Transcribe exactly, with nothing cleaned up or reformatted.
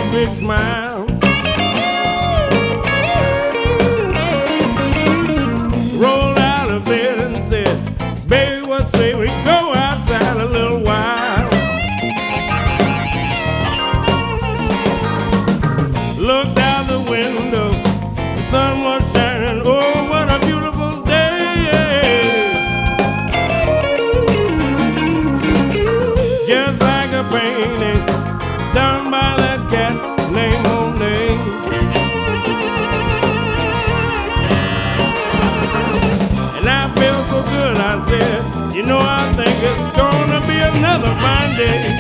big smile. Rolled out of bed and said, baby, what say we go outside a little while? Looked out the window, the sun was shining, oh, what a beautiful day. Just like a painting done by that cat named Monet. And I feel so good, I said, you know, I think it's gonna be another fine day.